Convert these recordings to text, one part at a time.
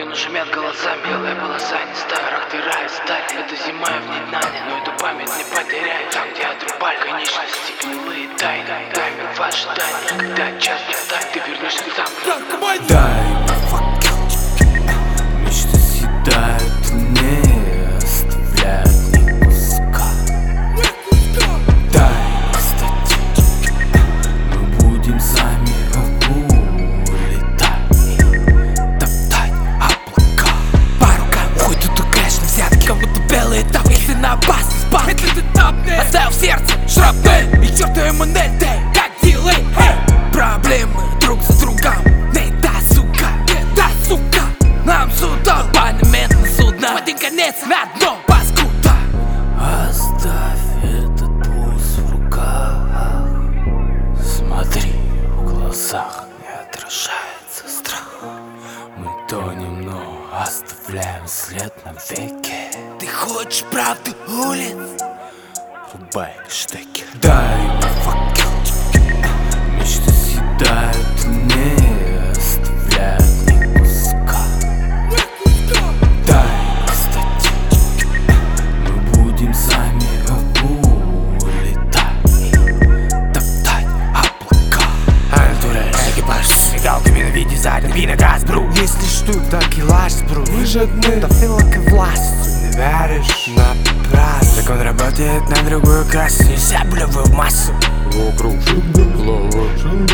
но шумят голоса, белая полоса, не стара, вторая сталь. Это зима и в ней Надя, но эту память не потеряй. Там, где отрубали конечности, гнилые тайны. Таймер в ожидании, когда час настанет, ты вернешься сам. Дай факелчики, мечты съедают, не оставляют ни куска. Дай статички, мы будем сами улетать и топтать облака. По рукам ходят тут кэш на взятки, как будто белые тапки. Если на опасность спал, это ты тапнешь. Оставил в сердце шрапнель и чертовы монель. Как дилей, проблемы друг за другом. Нам сюда абонементный судно, в один конец на дно паскуда. Оставь этот пульс в руках. Смотри, в глазах не отражается страх. Мы тонем, но оставляем след навеки. Ты хочешь правды улиц? Рубай штеки. Дай мне факелчики, мечты съедают, не оставляют. Пина газ, бру. Если что, так и лажь, бру. Мы же одни, да филок и власть. Не веришь напрасно. Так он работает на другую кассу. Нельзя булевую массу. Вокруг голова,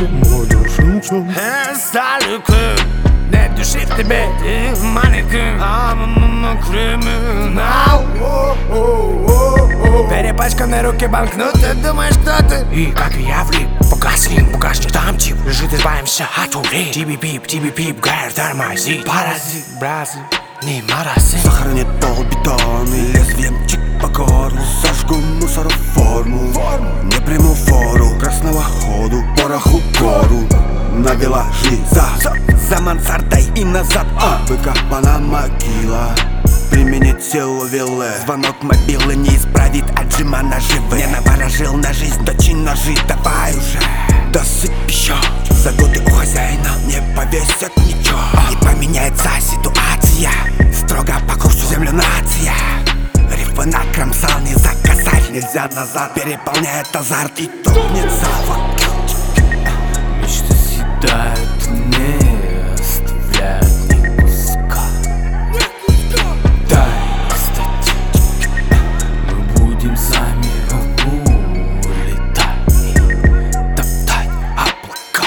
нет души в тебе, ты манекен. А мама криминал. Перепачканные руки банкноты, думаешь, кто ты? И как и я влип, погаснем, багажник там тип. Лежит, избавимся от улик. Тиби-пип, гайр, тормози. Паразит, бразы, не маразит. Сохранит пол бетон и лезвием чик по горлу. Сожгу мусору форму, не приму фору красного ходу, пороху гору. Навела жиза за мансардой и назад. Выкопана могила, применить силу виллы. Звонок мобилы не исправит отжима наживы. Не наворожил на жизнь, точи ножи, давай уже. Досыпь еще, за годы у хозяина не повесят ничего. Не поменяется ситуация, строго по курсу землю нация. Рифы накромсал не за косарь. Нельзя назад, переполняет азарт и топнется факелчики. Мечты съедают, не оставляют ни куска. Дай статички, мы будем сами улетать и топтать облака.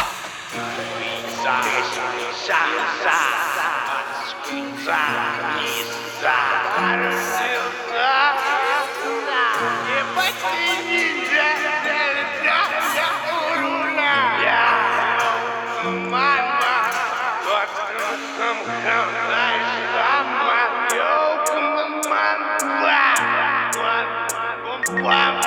Wow.